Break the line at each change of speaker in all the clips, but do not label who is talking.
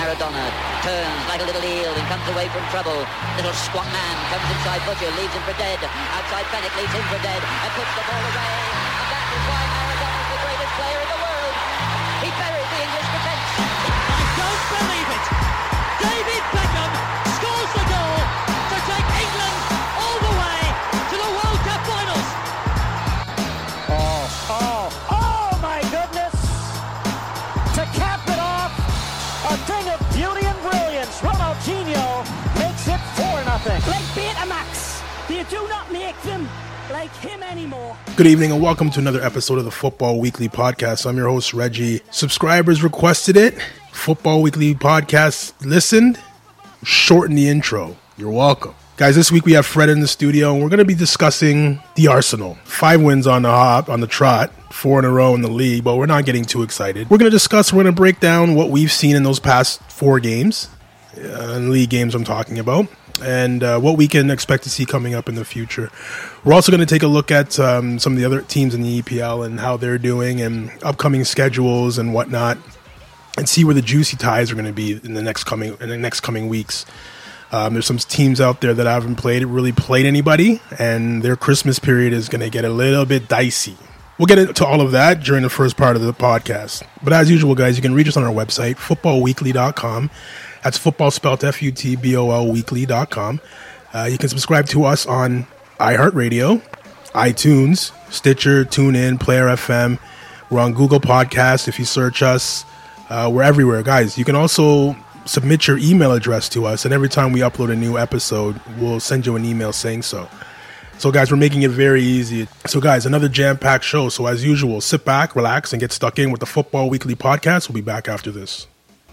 Maradona turns like a little eel and comes away from trouble. Little squat man comes inside Butcher, leaves him for dead. Outside Bennett leaves him for dead and puts the ball away. And that is why Maradona's the greatest player in the world. He buried the English defence.
I don't believe it. David Beckham scores the goal to take England all the way to the World Cup finals.
Oh my goodness! To cap it off, a thing of beauty and brilliance. Ronaldinho makes it 4-0.
Like Betamax, you do not make them like him anymore.
Good evening and welcome to another episode of the Football Weekly Podcast. I'm your host, Reggie. Subscribers requested it. Football Weekly Podcast listened. Shorten the intro. You're welcome. Guys, this week we have Fred in the studio and we're going to be discussing the Arsenal. 5 wins on the trot, 4 in a row in the league, but we're not getting too excited. We're going to break down what we've seen in those past 4 games, league games I'm talking about, and what we can expect to see coming up in the future. We're also going to take a look at some of the other teams in the EPL and how they're doing and upcoming schedules and whatnot, and see where the juicy ties are going to be in the next coming weeks. There's some teams out there that haven't really played anybody, and their Christmas period is going to get a little bit dicey. We'll get into all of that during the first part of the podcast. But as usual, guys, you can reach us on our website, footballweekly.com. That's football spelled F-U-T-B-O-L weekly.com. You can subscribe to us on iHeartRadio, iTunes, Stitcher, TuneIn, Player FM. We're on Google Podcasts. If you search us, we're everywhere, guys. You can also submit your email address to us, and every time we upload a new episode, we'll send you an email saying so. So, guys, we're making it very easy. So, guys, another jam-packed show. So, as usual, sit back, relax, and get stuck in with the Football Weekly Podcast. We'll be back after this.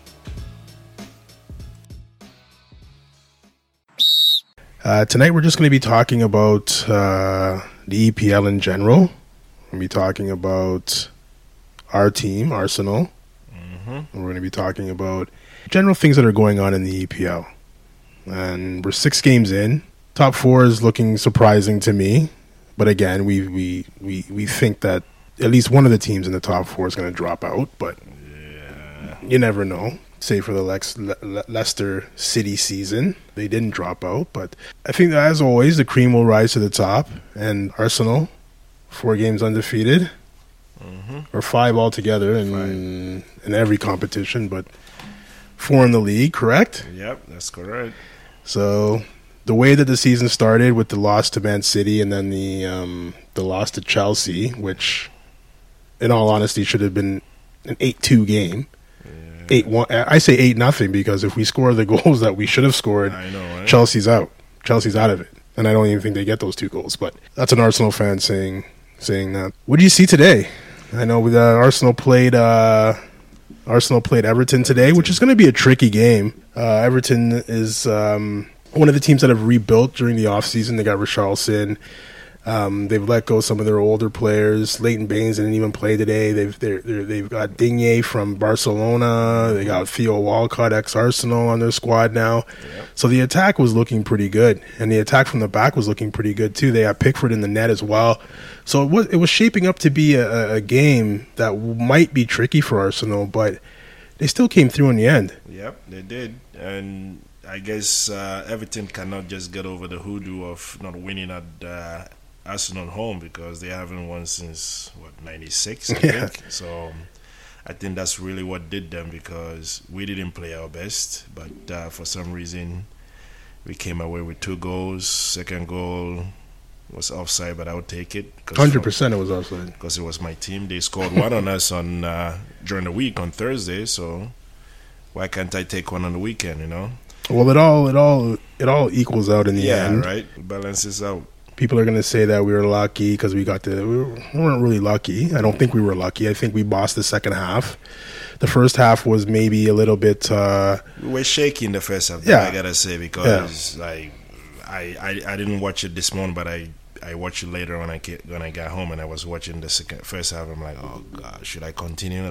Tonight, we're just going to be talking about the EPL in general. We're going to be talking about our team, Arsenal. And we're going to be talking about general things that are going on in the EPL. And we're 6 games in. Top 4 is looking surprising to me. But again, we think that at least one of the teams in the top 4 is going to drop out. But you never know. Say for the Leicester City season, they didn't drop out. But I think that, as always, the cream will rise to the top. And Arsenal, 4 games undefeated. Or 5 altogether in every competition, but 4 in the league, correct?
Yep, that's correct.
So the way that the season started with the loss to Man City and then the loss to Chelsea, which in all honesty should have been an 8-2 game. 8-1. I say 8-0 because if we score the goals that we should have scored,
I know, right?
Chelsea's out. Chelsea's out of it. And I don't even think they get those 2 goals. But that's an Arsenal fan saying that. What do you see today? I know Arsenal played Everton today, which is going to be a tricky game. Everton is one of the teams that have rebuilt during the offseason. They got Richarlison. They've let go some of their older players. Leighton Baines didn't even play today. They've got Digne from Barcelona. They got Theo Walcott, ex-Arsenal, on their squad now. Yep. So the attack was looking pretty good, and the attack from the back was looking pretty good too. They had Pickford in the net as well. So it was shaping up to be a game that might be tricky for Arsenal, but they still came through in the end.
Yep, they did. And I guess Everton cannot just get over the hoodoo of not winning at Arsenal home because they haven't won since, 96, I think. So I think that's really what did them because we didn't play our best. But for some reason, we came away with 2 goals. Second goal was offside, but I would take it.
100% it was offside.
Because it was my team. They scored 1 on us during the week on Thursday, so why can't I take 1 on the weekend, you know?
Well, it all equals out in the end.
Yeah, right. Balances out.
People are going to say that we were lucky because we weren't really lucky. I don't think we were lucky. I think we bossed the second half. The first half was maybe a little bit...
we were shaky in the first half,
yeah.
I got to say, because I didn't watch it this morning, but I watched it later when I got home, and I was watching the first half. I'm like, oh, God, should I continue?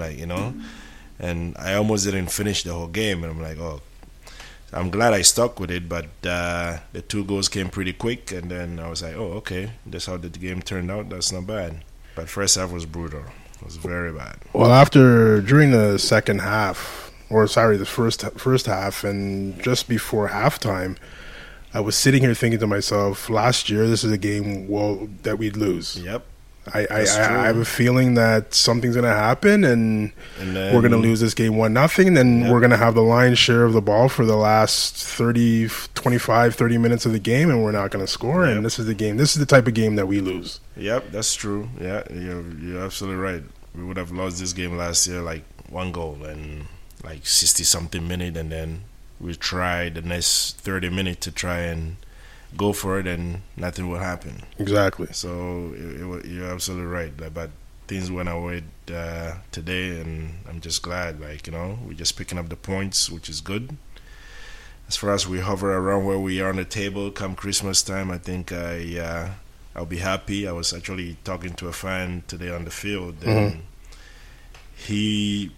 And I almost didn't finish the whole game, and I'm like, oh, I'm glad I stuck with it, but the 2 goals came pretty quick, and then I was like, oh, okay, that's how the game turned out. That's not bad. But first half was brutal. It was very bad.
Well, during the second half, the first half, and just before halftime, I was sitting here thinking to myself, last year this is a game that we'd lose.
Yep.
I have a feeling that something's going to happen, and then we're going to lose this game 1-0, and then we're going to have the lion's share of the ball for the last 30 minutes of the game, and we're not going to score. And this is the game. This is the type of game that we lose.
Yep, that's true. Yeah, you're absolutely right. We would have lost this game last year like 1 goal and like 60-something minute, and then we tried the next 30 minutes to try and go for it, and nothing will happen.
Exactly.
So you're absolutely right. But things went our way today, and I'm just glad. We're just picking up the points, which is good. As far as we hover around where we are on the table come Christmas time, I think I'll be happy. I was actually talking to a fan today on the field, and he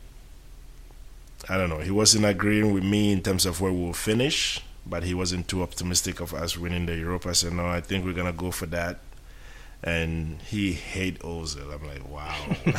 wasn't agreeing with me in terms of where we'll finish, but he wasn't too optimistic of us winning the Europa. I said, no, I think we're going to go for that. And he hate Ozil. I'm like, wow.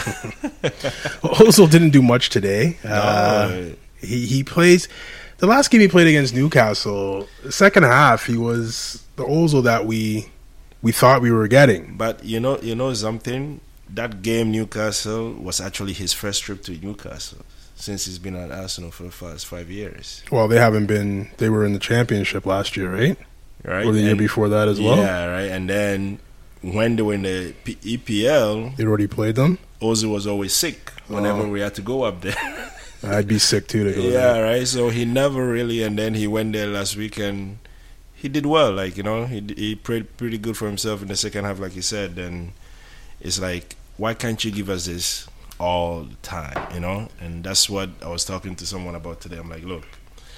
Ozil didn't do much today.
No.
He plays... The last game he played against Newcastle, the second half, he was the Ozil that we thought we were getting.
But you know something? That game, Newcastle, was actually his first trip to Newcastle since he's been at Arsenal for the past 5 years.
Well, they haven't been. They were in the championship last year, right?
Right.
Or the year before that as well.
Yeah, right. And then when they were in the EPL,
they'd already played them.
Ozil was always sick whenever we had to go up there.
I'd be sick too to go there.
Yeah, right. So he never really, and then he went there last week and he did well. He played pretty good for himself in the second half, like he said. And it's like, why can't you give us this all the time, And that's what I was talking to someone about today. I'm like, look,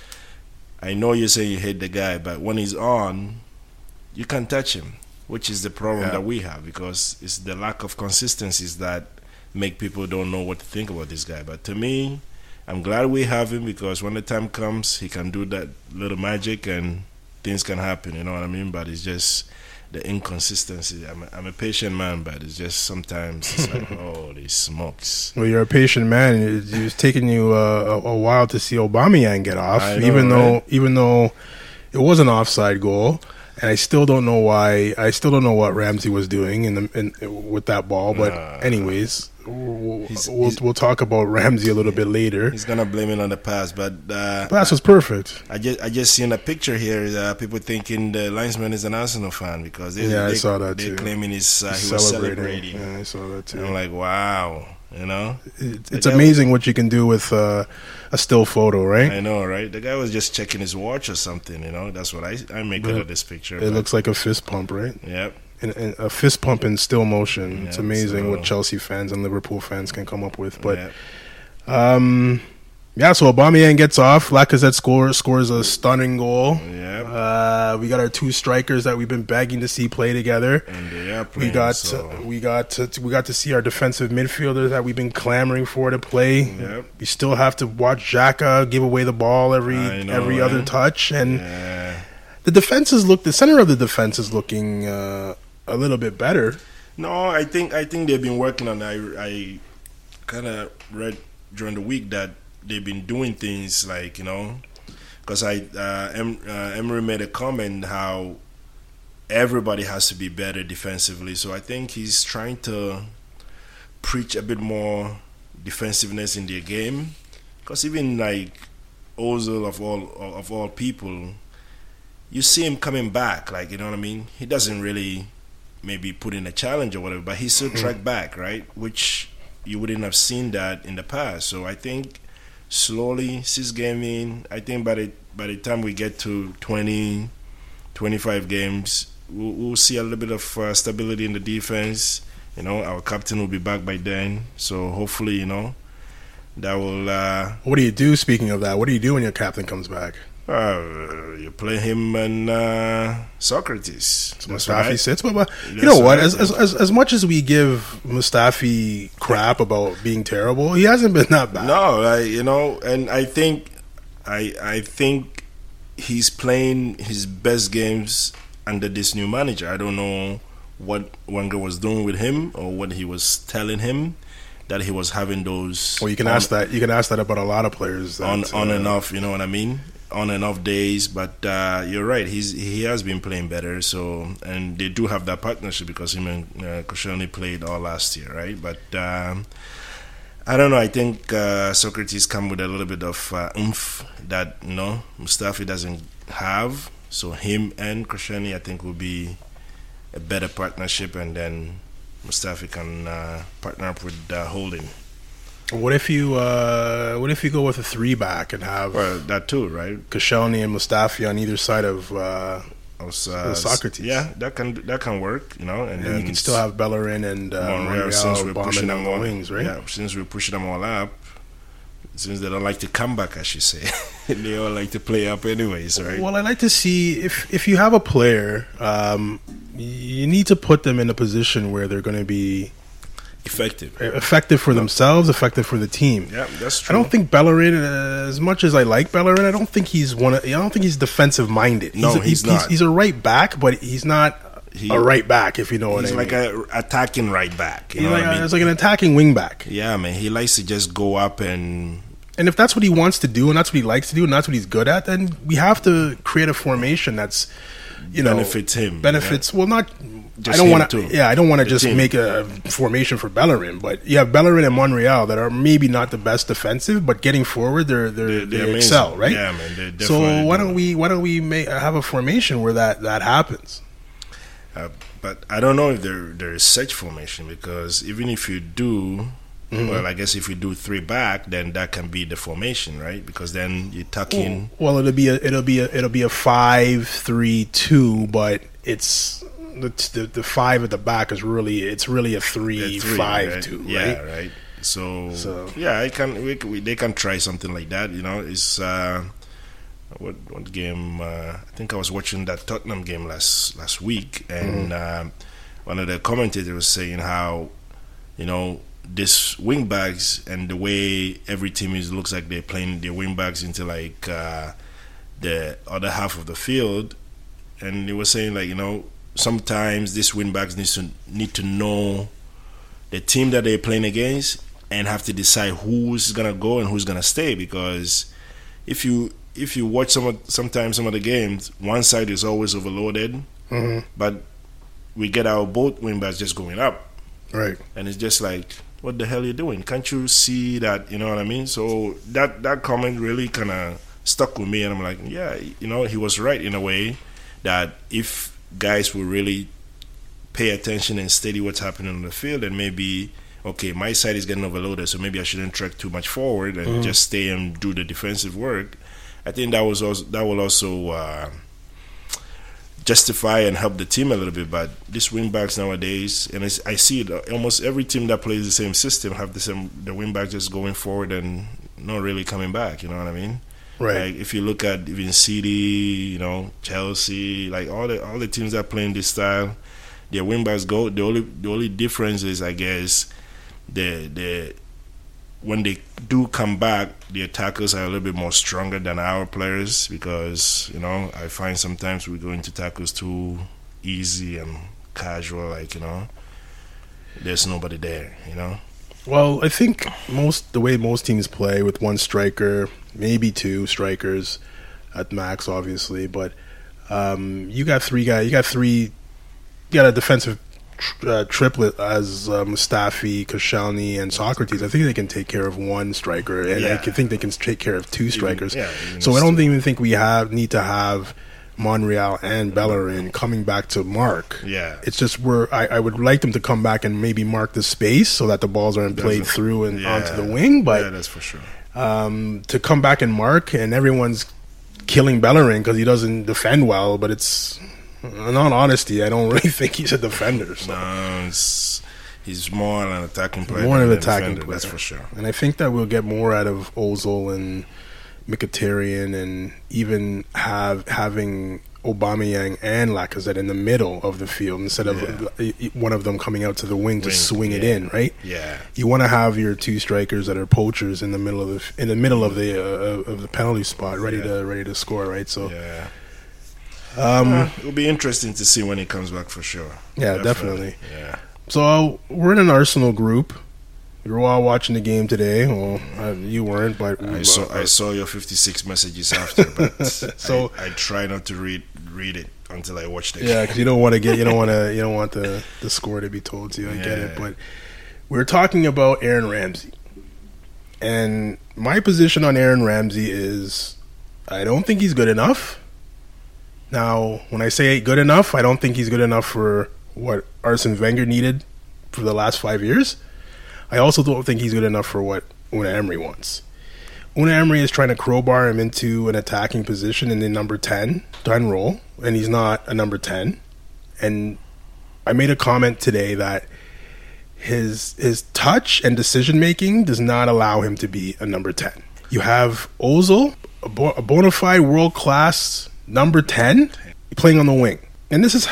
I know you say you hate the guy, but when he's on, you can't touch him, which is the problem that we have, because it's the lack of consistencies that make people don't know what to think about this guy. But to me, I'm glad we have him, because when the time comes, he can do that little magic and things can happen, you know what I mean? But it's just the inconsistency. I'm a patient man, but it's just sometimes it's like, holy smokes.
Well, you're a patient man. It's taking you a while to see Aubameyang get off, even though it was an offside goal, and I still don't know why. I still don't know what Ramsey was doing with that ball. But anyways, we'll talk about Ramsey a little bit later.
He's gonna blame it on the pass, but the
pass was perfect.
I just seen a picture here. People thinking the linesman is an Arsenal fan because
I saw that too.
They're claiming he was celebrating.
Yeah, I saw that too.
And I'm like, wow,
it's amazing what you can do with a still photo, right?
I know, right? The guy was just checking his watch or something. That's what I make out of this picture.
It looks like a fist pump, right?
Yep.
And a fist pump in still motion. It's amazing what Chelsea fans and Liverpool fans can come up with. But so Aubameyang gets off. Lacazette scores a stunning goal.
Yeah.
We got our two strikers that we've been begging to see play together.
And they are playing,
we got to see our defensive midfielders that we've been clamoring for to play.
Yep.
We still have to watch Xhaka give away the ball every other touch, and the center of the defense is looking a little bit better.
No, I think they've been working on it. I kind of read during the week that they've been doing things like, because Emery made a comment how everybody has to be better defensively. So I think he's trying to preach a bit more defensiveness in their game. Because even like Ozil of all people, you see him coming back, you know what I mean? He doesn't really maybe put in a challenge or whatever, but he still track back, right? Which you wouldn't have seen that in the past. So I think slowly, 6 games in, I think by the time we get to 20, 25 games, we'll see a little bit of stability in the defense. Our captain will be back by then. So hopefully, that will...
What do you do, speaking of that? What do you do when your captain comes back?
You play him and Socrates.
So Mustafi sits, but you know what? As much as we give Mustafi crap about being terrible, he hasn't been that bad.
No, and I think he's playing his best games under this new manager. I don't know what Wenger was doing with him or what he was telling him that he was having those.
Well, you can ask that. You can ask that about a lot of players.
On and off, you know what I mean? On and off days, but you're right. He has been playing better. So, and they do have that partnership because him and Koscielny played all last year, right? But I don't know. I think Socrates come with a little bit of oomph that Mustafi doesn't have. So him and Koscielny, I think, will be a better partnership, and then Mustafi can partner up with Holding.
What if you go with a 3-back and have
that too, right?
Koscielny and Mustafi on either side of Socrates?
Yeah, that can work, and then
you can still have Bellerin and
Monreal since we're pushing them
on the
all,
wings, right?
Yeah, since we're pushing them all up, since they don't like to come back, as you say, they all like to play up anyways, right?
Well, I like to see if you have a player, you need to put them in a position where they're going to be effective for themselves, effective for the team.
Yeah, that's true.
I don't think Bellerin, as much as I like Bellerin, I don't think he's defensive minded.
No, he's not.
He's a right back, but he's not a right back. If you know what I mean.
He's like an attacking right back. You know what I mean?
It's like an attacking wing back.
Yeah, man. He likes to just go up and
if that's what he wants to do, and that's what he likes to do, and that's what he's good at, then we have to create a formation that's
benefits him.
Well, not.
Just
I don't want to.
too.
Yeah, I don't want to just
team.
make a formation for Bellerin, but you have Bellerin and Monreal that are maybe not the best defensive, but getting forward, they excel, right?
Yeah, man.
So why don't we have a formation where that happens?
But I don't know if there is such formation, because even if you do, well, I guess if you do 3-back, then that can be the formation, right? Because then you tuck in.
Well, it'll be a 5-3-2, but it's. The 5 at the back is really a 3-5-2, right?
Yeah, right. So yeah, they can try something like that. It's what game? I think I was watching that Tottenham game last week, and one of the commentators was saying how this wing backs and the way every team looks like they're playing their wing backs into like the other half of the field, and they were saying like sometimes these wing backs need to know the team that they're playing against and have to decide who's gonna go and who's gonna stay, because if you watch sometimes some of the games, one side is always overloaded, but we get our both wing backs just going up, right? And it's just like, what the hell are you doing? Can't you see that? You know what I mean? So that comment really kind of stuck with me, and I'm like, yeah, he was right in a way, that if guys will really pay attention and study what's happening on the field, and maybe, okay, my side is getting overloaded, so maybe I shouldn't track too much forward and just stay and do the defensive work. I think that will also justify and help the team a little bit. But these wing backs nowadays, and I see it, almost every team that plays the same system have the wing back just going forward and not really coming back. You know what I mean? Right. Like if you look at even City, Chelsea, like all the teams that play in this style, their wing backs go. The only difference is, I guess, the when they do come back, the attackers are a little bit more stronger than our players, because I find sometimes we go into tackles too easy and casual, like there's nobody there,
Well, I think the way most teams play with one striker, maybe two strikers at max, obviously, but you got three guys. You got a defensive triplet as Mustafi, Koscielny, and Socrates. I think they can take care of one striker, and I think they can take care of two strikers. So I don't even think we need to have Monreal and Bellerin coming back to mark. Yeah, it's just I would like them to come back and maybe mark the space so that the balls aren't played through and onto the wing. But
that's for sure.
To come back and mark, and everyone's killing Bellerin because he doesn't defend well, but it's. In all honesty, I don't really think he's a defender. So.
No, he's more an attacking player.
More an attacking player,
that's for sure.
And I think that we'll get more out of Ozil and Mkhitaryan, and even having Aubameyang and Lacazette in the middle of the field instead of one of them coming out to the wing to swing it in. Right? Yeah. You want to have your two strikers that are poachers in the middle of the penalty spot, ready to score. Right? So. Yeah.
It'll be interesting to see when he comes back for sure.
Yeah, definitely. Yeah. So we're in an Arsenal group. We were all watching the game today. Well, you weren't, but
I saw your 56 messages after, but
so
I try not to read it until I watch the game.
Yeah, because you don't want the score to be told to you. I get it, but we're talking about Aaron Ramsey, and my position on Aaron Ramsey is I don't think he's good enough. Now, when I say good enough, I don't think he's good enough for what Arsene Wenger needed for the last 5 years. I also don't think he's good enough for what Unai Emery wants. Unai Emery is trying to crowbar him into an attacking position in the number 10 role, and he's not a number 10. And I made a comment today that his touch and decision making does not allow him to be a number 10. You have Ozil, a bona fide world class number 10, playing on the wing, and this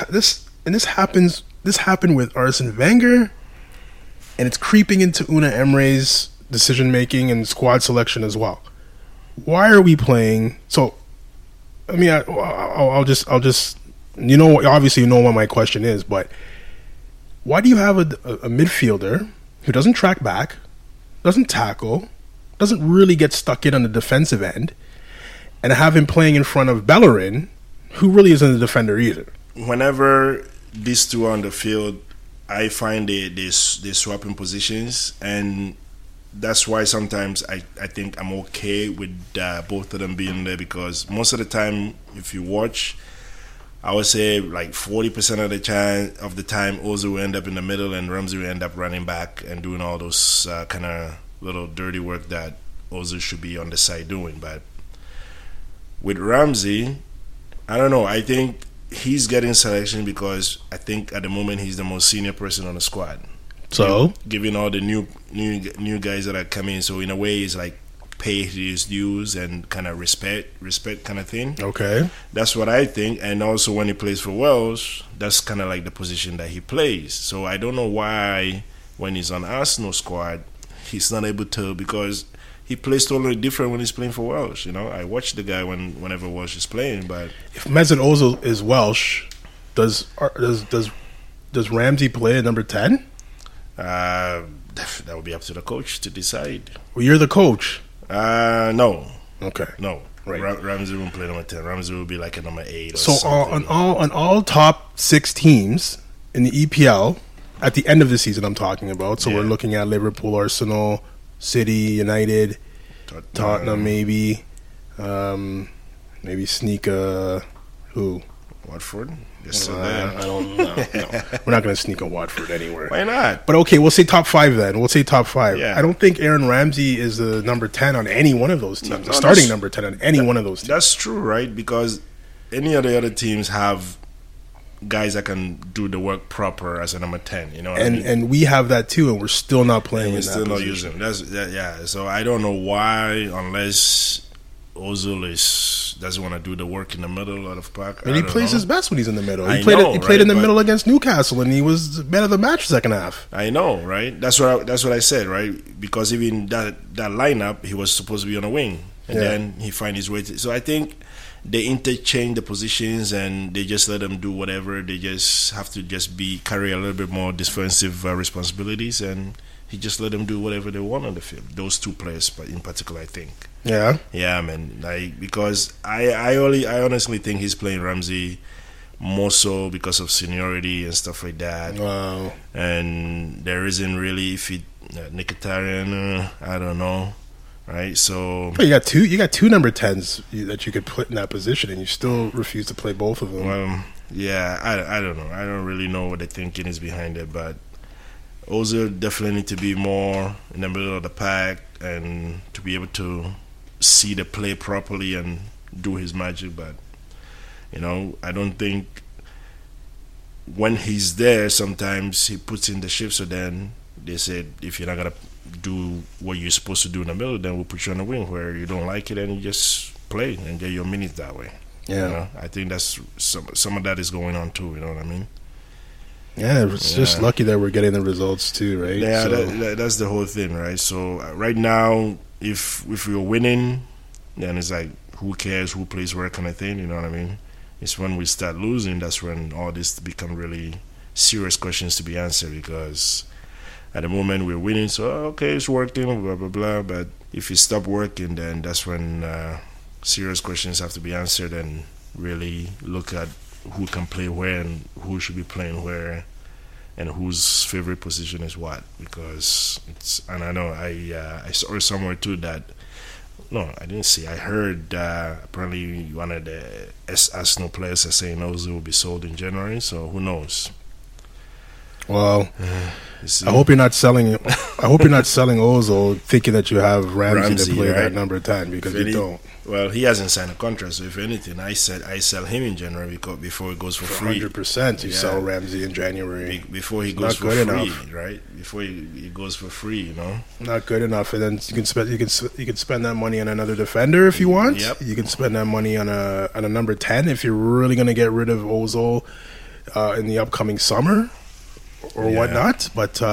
happened with Arsene Wenger, and it's creeping into Unai Emery's decision making and squad selection as well. Why are we playing? So, I mean, I'll just obviously you know what my question is, but why do you have a midfielder who doesn't track back, doesn't tackle, doesn't really get stuck in on the defensive end, and have him playing in front of Bellerin, who really isn't a defender either?
Whenever these two are on the field, I find they swap in positions, and that's why sometimes I think I'm okay with both of them being there, because most of the time, if you watch, I would say like 40% of the time Ozil will end up in the middle and Ramsey will end up running back and doing all those kind of little dirty work that Ozil should be on the side doing. But with Ramsey, I don't know. I think he's getting selection because I think at the moment he's the most senior person on the squad.
So
giving all the new guys that are coming, so in a way it's like pay his dues and kind of respect kind of thing.
Okay,
that's what I think. And also when he plays for Wales, that's kind of like the position that he plays. So I don't know why when he's on Arsenal squad he's not able to, because he plays totally different when he's playing for Welsh. You know, I watch the guy whenever Welsh is playing. But
if Mesut Ozil is Welsh, does Ramsey play at number 10?
That would be up to the coach to decide.
Well, you're the coach.
No.
Okay.
No.
Right.
Ramsey won't play number 10. Ramsey will be like a number 8 or
so
something.
on all top 6 teams in the EPL at the end of the season, I'm talking about. So we're looking at Liverpool, Arsenal, City, United, Tottenham, maybe sneak who?
Watford.
I don't know. No. We're not going to sneak a Watford anywhere.
Why not?
But okay, we'll say top 5 then. We'll say top 5.
Yeah.
I don't think Aaron Ramsey is the number 10 on any one of those teams. Starting number 10 on any one of those teams.
That's true, right? Because any of the other teams have guys that can do the work proper as a number 10. You know what I mean?
And we have that too, and we're still not playing.
We're still not using them. So I don't know why, unless Ozil doesn't want to do the work in the middle of the park.
And he plays his best when he's in the middle. He
played
in the middle against Newcastle, and he was man of the match second half.
I know, right? That's what I said, right? Because even that lineup, he was supposed to be on a wing, and then he find his way. So I think they interchange the positions, and they just let them do whatever. They just have to carry a little bit more defensive responsibilities, and he just let them do whatever they want on the field. Those two players, but in particular, I think.
Yeah,
man. Because I honestly think he's playing Ramsey more so because of seniority and stuff like that.
Wow.
And there isn't really Mkhitaryan. I don't know, right? So
but you got two number 10s that you could put in that position, and you still refuse to play both of them.
I don't know. I don't really know what the thinking is behind it, but Ozil definitely need to be more in the middle of the pack and to be able to see the play properly and do his magic. But I don't think when he's there, sometimes he puts in the shift. So then they said, if you're not gonna do what you're supposed to do in the middle, then we'll put you on the wing where you don't like it, and you just play and get your minutes that way.
Yeah,
I think that's some of that is going on too. You know what I mean?
Yeah, it's just lucky that we're getting the results too, right?
Yeah, that's the whole thing, right? So right now, if we're winning, then it's like, who cares who plays where kind of thing, you know what I mean? It's when we start losing, that's when all this become really serious questions to be answered, because at the moment we're winning, so okay, it's working, blah blah blah. But if it stop working, then that's when serious questions have to be answered and really look at who can play where and who should be playing where and whose favorite position is what. Because it's, and I know I saw somewhere too that, no, I didn't see, I heard apparently one of the Arsenal players are saying Ozil will be sold in January, so who knows.
Well, I hope you're not selling. I hope you're not selling Ozil thinking that you have Ramsey to play
right?
that number 10, because you don't.
Well, he hasn't signed a contract, so if anything, I sell him in January before he goes for free.
100%, you sell Ramsey in January
before he goes for free, right? Before he goes for free, you know.
Not good enough, and then you can spend that money on another defender if you want.
Yep.
You can spend that money on a number 10 if you're really going to get rid of Ozil in the upcoming summer or whatnot. But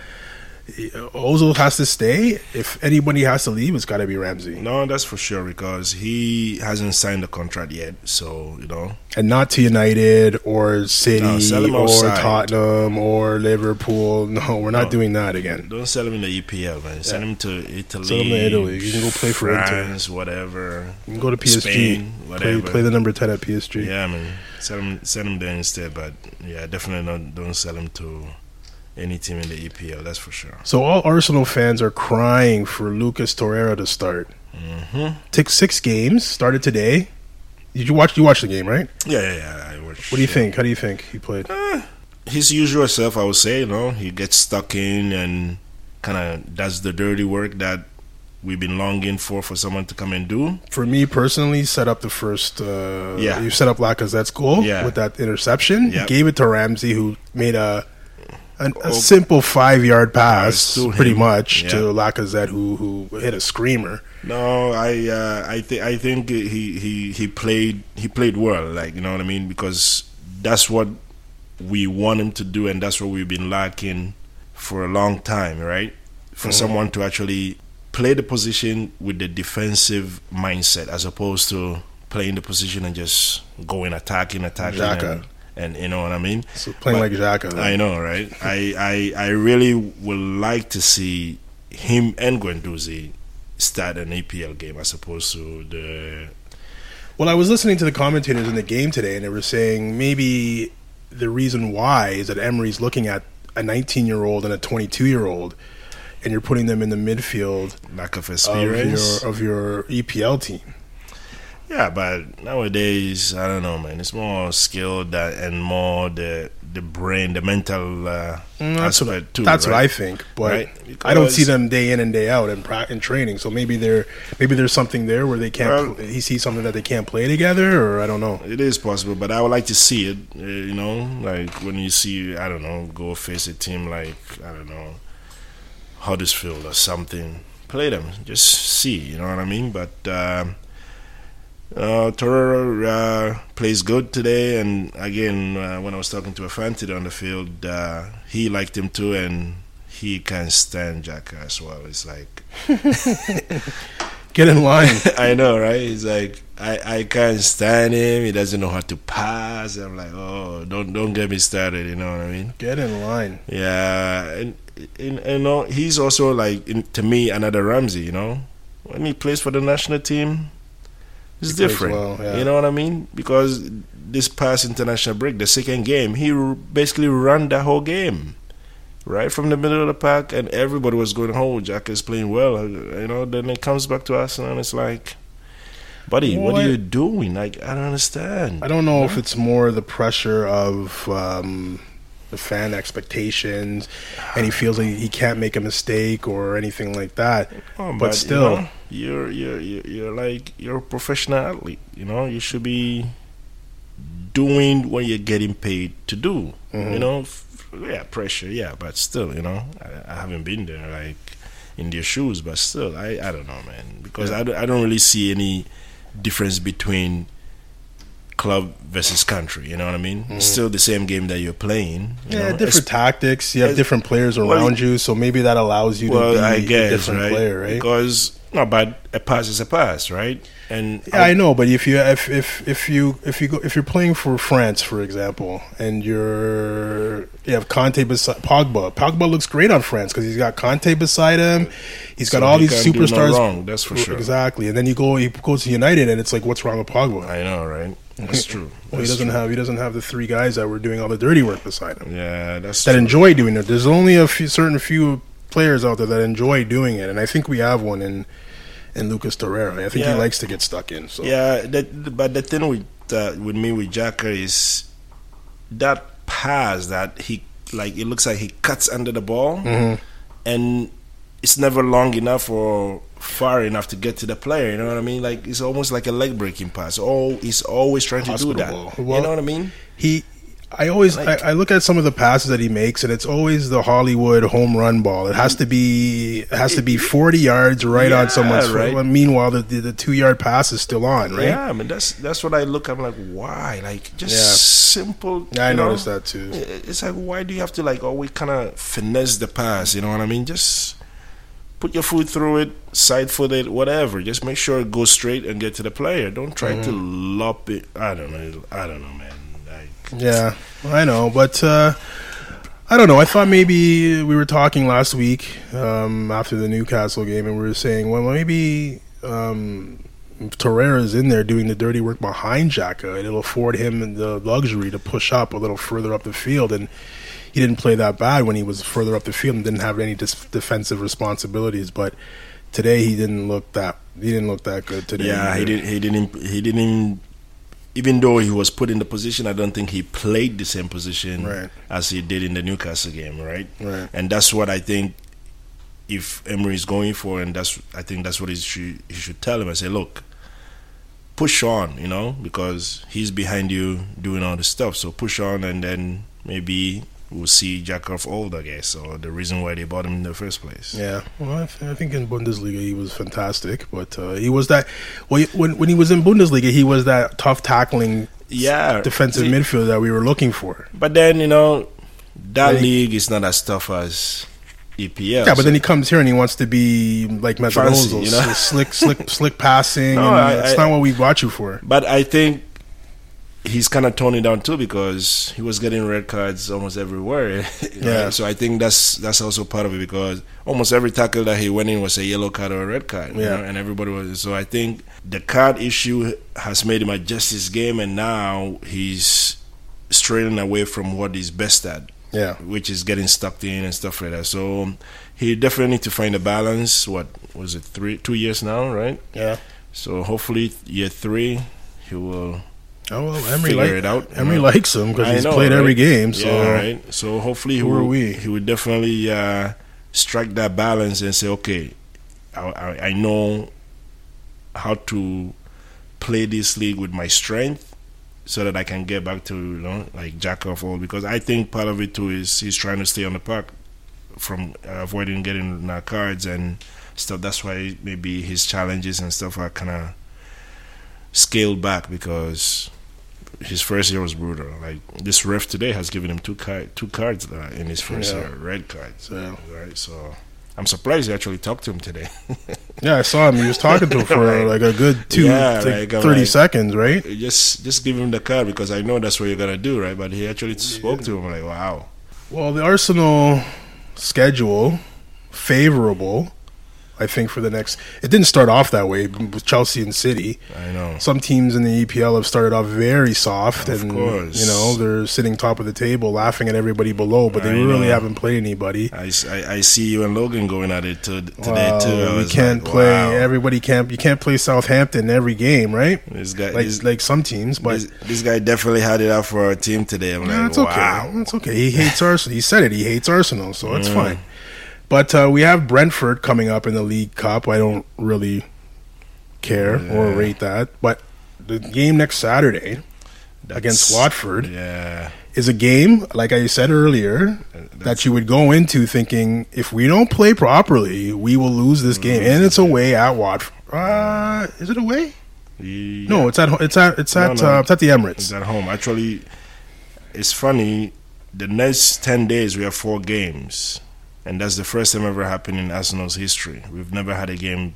Ozil has to stay. If anybody has to leave, it's got to be Ramsey.
No, that's for sure, because he hasn't signed a contract yet. So, you know.
And not to United or City or
outside.
Tottenham or Liverpool. No, we're not doing that again.
Don't sell him in the EPL, man. Send him to Italy.
Send him to Italy. You can go play for
France,
Inter.
whatever.
You can go to PSG.
Spain, whatever.
Play the number 10 at PSG.
Yeah, man. Send him there instead. But, yeah, definitely don't sell him to any team in the EPL, that's for sure.
So all Arsenal fans are crying for Lucas Torreira to start. Took 6 games, started today. Did you watch the game, right?
Yeah, I watched.
What do you think? How do you think he played?
His usual self, I would say. You know, he gets stuck in and kind of does the dirty work that we've been longing for someone to come and do.
For me personally, set up the first. You set up Lacazette's goal with that interception.
Yep.
Gave it to Ramsey, who made a simple 5-yard pass, pretty much, to Lacazette, who hit a screamer.
No, I think he played well, like, you know what I mean, because that's what we want him to do, and that's what we've been lacking for a long time, right? For someone to actually play the position with the defensive mindset, as opposed to playing the position and just going attacking. And you know what I mean?
So playing like Xhaka.
I know, right? I really would like to see him and Guendouzi start an EPL game as opposed to the...
Well, I was listening to the commentators in the game today, and they were saying maybe the reason why is that Emery's looking at a 19-year-old and a 22-year-old, and you're putting them in the midfield,
lack of experience
of your EPL team.
Yeah, but nowadays, I don't know, man. It's more skill and more the brain, the mental aspect too.
That's
right?
what I think, but I don't see them day in and day out in training. So maybe there's something there where they can't. He sees something that they can't play together, or I don't know.
It is possible, but I would like to see it. You know, like when you see, I don't know, go face a team like, I don't know, Huddersfield or something. Play them, just see. You know what I mean? But Torreira plays good today, and again, when I was talking to a fan today on the field, he liked him too, and he can't stand Xhaka as well. It's like,
get in line.
I know, right? He's like, I can't stand him. He doesn't know how to pass. I'm like, oh, don't get me started. You know what I mean?
Get in line.
Yeah, and you know, he's also like, to me, another Ramsey. You know, when he plays for the national team, it's different.
Well, yeah.
You know what I mean? Because this past international break, the second game, he basically ran the whole game, right from the middle of the pack, and everybody was going, "Oh, Jack is playing well." You know, then it comes back to us, and it's like, buddy, what are you doing? Like, I don't understand.
I don't know if it's more the pressure of the fan expectations, and he feels like he can't make a mistake or anything like that. But still,
you know, you're a professional athlete. You know, you should be doing what you're getting paid to do. You know, pressure, but still, you know, I haven't been there, like, in their shoes, but still, I don't know, man, because I don't really see any difference between club versus country, you know what I mean? It's still the same game that you're playing. You know?
Different tactics. You have different players around you, so maybe that allows you to be a different player, right?
Because No, but a pass is a pass, right? And
Yeah, I know, but if you're playing for France, for example, and you have Conte beside Pogba looks great on France because he's got Conte beside him. He's got all these
can't do no
superstars.
wrong, that's for sure.
Exactly, and then he goes to United, and it's like, what's wrong with Pogba?
I know, right? That's true.
Well, he doesn't have the three guys that were doing all the dirty work beside him.
Yeah, that's
That
true.
enjoy doing it. There's only a few players out there that enjoy doing it, and I think we have one in Lucas Torreira. I think he
Yeah.
likes to get stuck in. So
Yeah, but the thing with me with Xhaka is that pass that he it looks like he cuts under the ball, and it's never long enough or far enough to get to the player. You know what I mean? Like it's almost like a leg breaking pass. Oh, he's always trying to do that.
Hospitable.
You know what I mean?
I look at some of the passes that he makes, and it's always the Hollywood home run ball. It has to be 40 yards right on someone's foot.
right.
Meanwhile, the 2-yard pass is still on, right?
Yeah, I mean that's what I look. I'm like, why? Like just simple.
Yeah, I
you know?
noticed that too.
It's like, why do you have to always kind of finesse the pass? You know what I mean? Just put your foot through it, side foot it, whatever. Just make sure it goes straight and get to the player. Don't try to lop it. I don't know, man.
Yeah, I know, but I don't know. I thought maybe we were talking last week after the Newcastle game, and we were saying, well, maybe Torreira's in there doing the dirty work behind Xhaka, and it'll afford him the luxury to push up a little further up the field. And he didn't play that bad when he was further up the field and didn't have any defensive responsibilities. But today he didn't look that good today.
Yeah, he didn't. Even though he was put in the position, I don't think he played the same position as he did in the Newcastle game, right? And that's what I think if Emery is going for, and I think that's what he should tell him. I say, look, push on, because he's behind you doing all the stuff. So push on, and then maybe we'll see Xhaka of old, I guess, or the reason why they bought him in the first place.
Yeah, well, I think in Bundesliga he was fantastic, but he was that. Well, when he was in Bundesliga, he was that tough tackling, defensive midfielder that we were looking for.
But then that league is not as tough as EPL.
Yeah, but then he comes here and he wants to be like Mazzaroso, slick passing. That's not what we brought you for.
But I think he's kind of toning down too because he was getting red cards almost everywhere.
Yeah.
So I think that's also part of it because almost every tackle that he went in was a yellow card or a red card.
Yeah.
And everybody was. So I think the card issue has made him adjust his game, and now he's straying away from what he's best at.
Yeah.
Which is getting stuck in and stuff like that. So he definitely need to find a balance. What was it? 2 years now, right?
Yeah.
So hopefully year 3 he will.
Oh, well, Emery
Emery
likes him because he's played every game. So
right. So hopefully he would definitely strike that balance and say, okay, I know how to play this league with my strength, so that I can get back to like Xhaka of old. Because I think part of it too is he's trying to stay on the park from avoiding getting cards and stuff. That's why maybe his challenges and stuff are kind of scaled back because his first year was brutal. Like this ref today has given him two cards in his first year, red cards.
Yeah.
Right, so I'm surprised he actually talked to him today.
Yeah, I saw him. He was talking to him for like a good 30 seconds, right?
Just give him the card because I know that's what you're gonna do, right? But he actually spoke to him. I'm like, wow.
Well, the Arsenal schedule favorable. I think for the next, it didn't start off that way with Chelsea and City.
I know
some teams in the EPL have started off very soft,
of
and
course.
They're sitting top of the table, laughing at everybody below, but they really haven't played anybody.
I see you and Logan going at it today too.
We can't play. Everybody can't. You can't play Southampton every game, right?
This guy,
like some teams, but
this guy definitely had it out for our team today. I'm like,
it's
wow.
okay. It's okay. He hates Arsenal. He said it. He hates Arsenal, so it's fine. But we have Brentford coming up in the League Cup. I don't really care or rate that. But the game next Saturday against Watford is a game, like I said earlier, that you would go into thinking, if we don't play properly, we will lose this game. And it's away at Watford. Is it away?
Yeah.
No, it's at the Emirates.
It's at home. Actually, it's funny. The next 10 days, we have 4 games. And that's the first time ever happened in Arsenal's history. We've never had a game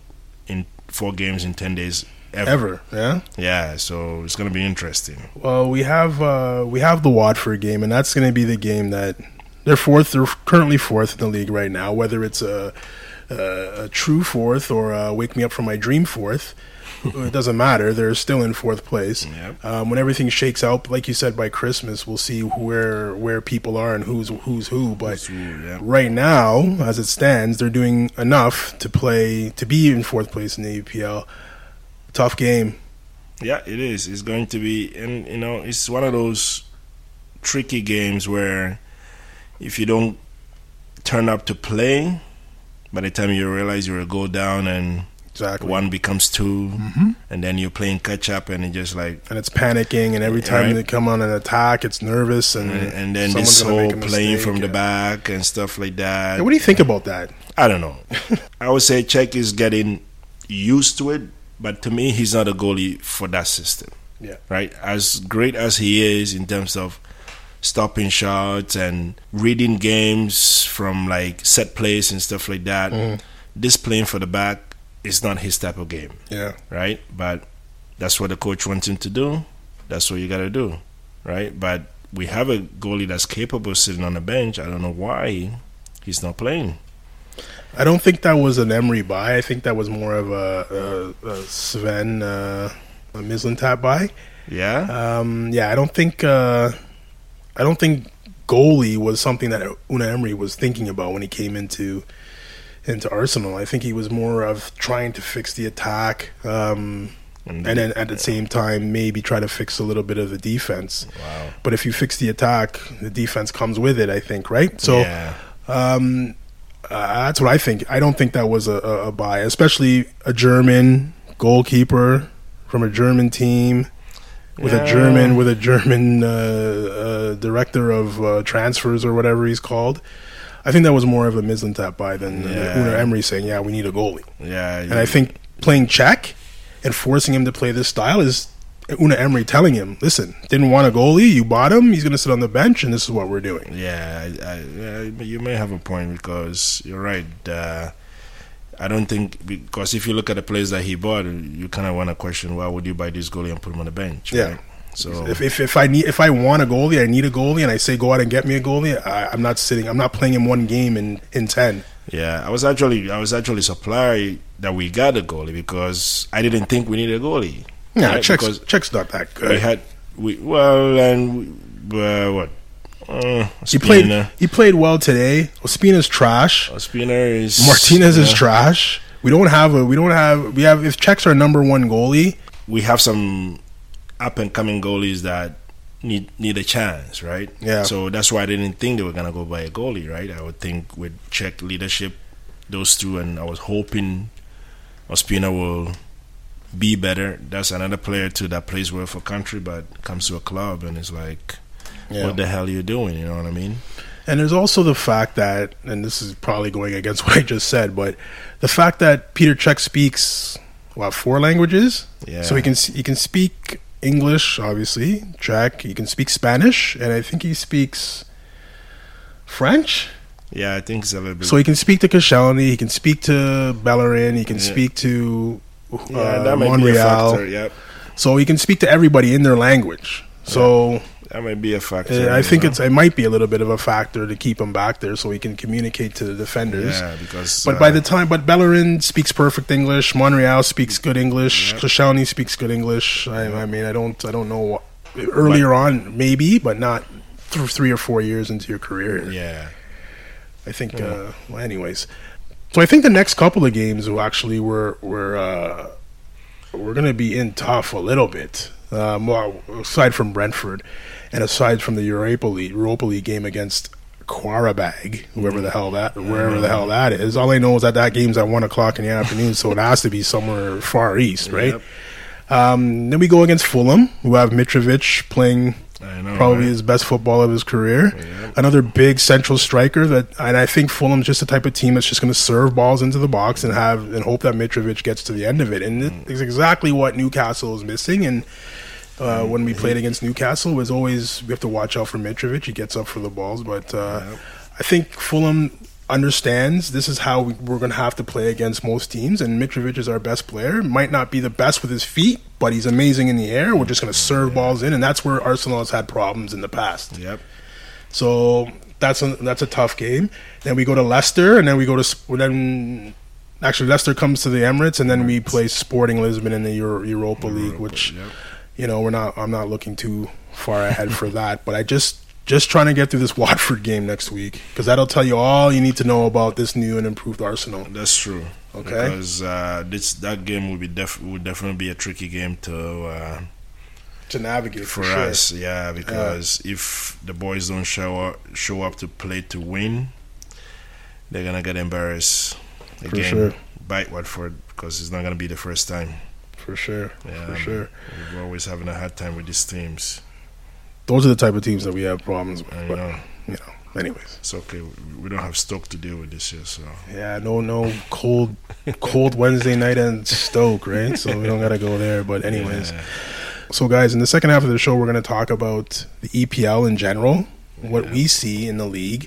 in 4 games in 10 days
Ever, yeah.
Yeah, so it's going to be interesting.
Well, we have the Watford game, and that's going to be the game that they're fourth. They're currently fourth in the league right now. Whether it's a true fourth or a wake me up from my dream fourth, it doesn't matter. They're still in fourth place.
Yep.
When everything shakes out, like you said, by Christmas, we'll see where people are and who's who. But right now, as it stands, they're doing enough to be in fourth place in the EPL. Tough game.
Yeah, it is. It's going to be, and it's one of those tricky games where if you don't turn up to play, by the time you realize you're a goal down and one becomes 2, and then you're playing catch up, and it's just like,
and it's panicking, and every time they come on an attack, it's nervous, and
then this whole playing from the back and stuff like that.
Yeah, what do you think about that?
I don't know. I would say Cech is getting used to it. But to me, he's not a goalie for that system.
Yeah.
Right? As great as he is in terms of stopping shots and reading games from like set plays and stuff like that, this playing for the back is not his type of game.
Yeah.
Right? But that's what the coach wants him to do. That's what you got to do. Right? But we have a goalie that's capable of sitting on the bench. I don't know why he's not playing.
I don't think that was an Emery buy. I think that was more of a Sven a Mislintat buy.
Yeah.
Yeah. I don't think goalie was something that Unai Emery was thinking about when he came into Arsenal. I think he was more of trying to fix the attack, and then at the same time maybe try to fix a little bit of the defense.
Wow.
But if you fix the attack, the defense comes with it, I think, right? So.
Yeah.
That's what I think. I don't think that was a buy, especially a German goalkeeper from a German team with a German director of transfers or whatever he's called. I think that was more of a Mislintat buy than Unai Emery saying, "Yeah, we need a goalie."
Yeah,
and I think playing Cech and forcing him to play this style is Unai Emery telling him, "Listen, didn't want a goalie. You bought him. He's going to sit on the bench, and this is what we're doing."
Yeah, you may have a point because you're right. I don't think because if you look at the players that he bought, you kind of want to question why would you buy this goalie and put him on the bench?
Yeah.
Right? So
if I want a goalie, I need a goalie, and I say go out and get me a goalie, I'm not sitting. I'm not playing him one game in 10.
Yeah, I was actually surprised that we got a goalie because I didn't think we needed a goalie.
Yeah, right? Cech's not that good. He played well today. Ospina's trash. Martinez is trash. We have if Cech's our number one goalie.
We have some up and coming goalies that need a chance, right?
Yeah.
So that's why I didn't think they were gonna go buy a goalie, right? I would think with Cech leadership, those two, and I was hoping Ospina will be better. That's another player too that plays well for country, but comes to a club and is like, what the hell are you doing? You know what I mean?
And there's also the fact that, and this is probably going against what I just said, but the fact that Peter Cech speaks 4 languages.
Yeah.
So he can speak English, obviously, Czech. He can speak Spanish, and I think he speaks French.
Yeah, I think it's a little bit.
So he can speak to Koscielny, he can speak to Bellerin, he can speak to
that might
Monreal.
be a factor. Yep.
So he can speak to everybody in their language. So
that might be a factor.
I think it might be a little bit of a factor to keep him back there, so he can communicate to the defenders.
Yeah, because.
But Bellerin speaks perfect English. Monreal speaks good English. Koscielny speaks good English. I mean, I don't know. Earlier on, maybe, but not 3 or 4 years into your career.
Yeah.
I think. Anyways, so I think the next couple of games will actually we're going to be in tough a little bit. Aside from Brentford, and aside from the Europa League game against Qarabag, wherever the hell that is. All I know is that game's at 1:00 in the afternoon, so it has to be somewhere far east, right?
Yep.
Then we go against Fulham, who have Mitrovic playing probably his best football of his career.
Yep.
Another big central striker and I think Fulham's just the type of team that's just going to serve balls into the box and hope that Mitrovic gets to the end of it. And it's exactly what Newcastle is missing. And when we played against Newcastle, we have to watch out for Mitrovic. He gets up for the balls, but I think Fulham understands this is how we're going to have to play against most teams, and Mitrovic is our best player. Might not be the best with his feet, but he's amazing in the air. We're just going to serve balls in, and that's where Arsenal has had problems in the past.
Yep.
So that's a tough game. Then we go to Leicester, and then we go to actually Leicester comes to the Emirates, and then we play Sporting Lisbon in the Europa League, which I'm not looking too far ahead for that. But I just trying to get through this Watford game next week, because that'll tell you all you need to know about this new and improved Arsenal.
That's true.
Okay.
Because that game would definitely be a tricky game to
navigate
for us. Yeah, because if the boys don't show up to play to win, they're gonna get embarrassed again by Watford, because it's not gonna be the first time.
For sure.
Yeah,
for sure.
We're always having a hard time with these teams.
Those are the type of teams that we have problems with.
I
but,
know.
Anyways,
it's okay. We don't have Stoke to deal with this year, so
yeah, no cold Wednesday night and Stoke, right? So we don't gotta go there. But anyways, So guys, in the second half of the show, we're gonna talk about the EPL in general, what we see in the league.